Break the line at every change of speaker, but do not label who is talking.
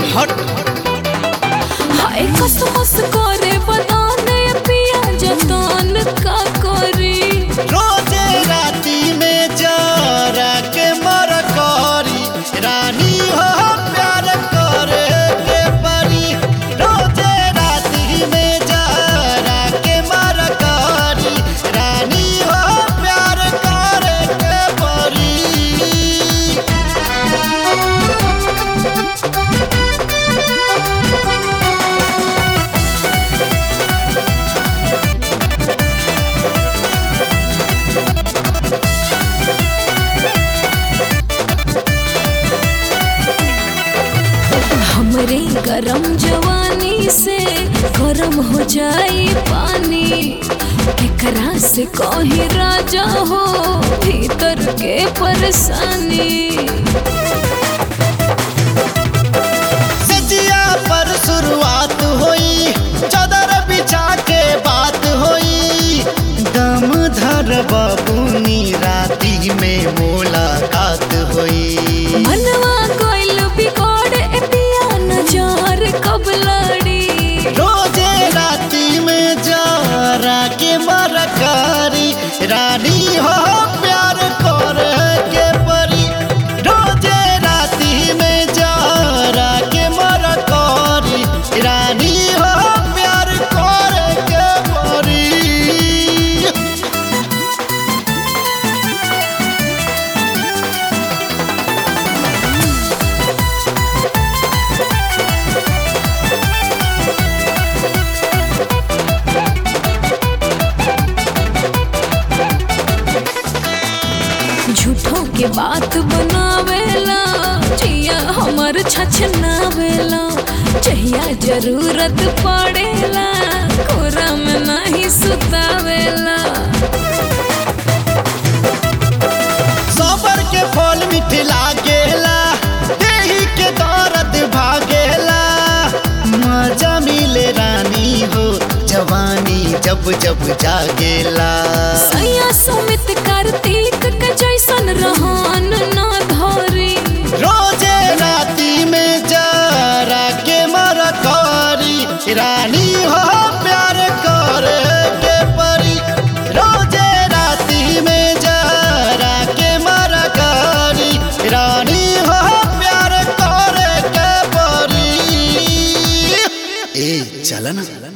हट
हाय कसमस करे बताने पिया जतन का करी
रोजे राती में जरा के मर करी रानी हो प्यार करे के परी रोजे राती में जरा के मर करी रानी हो प्यार करे के परी।
हमरे गरम जवानी से गरम हो जाई पानी केकरा से कही राजा हो भीतर के परेशानी
सजिया पर शुरुआत होई चादर बिछा के बात होई दम धर बाबूनी राती में मुलाकात होई
मनवा कोइल बिगड़ ए पिया नजार कब लड़ी
रोजे राती में जरा के मरकारी रानी हो प्यार करे के परी रोजे राती में जरा के मरकारी रानी हो प्यार करे के परी।
झूठों के बात बनावेला जिया हमर छछनावेला जहिया जरूरत पड़ेला कोरा में नहीं सुतावेला
सबर के फल मीठ लागेला देही के दर्द भागेला मजा मिले रानी हो जवानी जब जब जागेला
सैया सुमित कार्तिक के जैसन रहन ना धरी
रोजे राती में जरा के मरकारी रानी हो प्यार करे के परी रोजे राती में जरा के मरकारी रानी हो प्यार करे के परी। ए चल ना।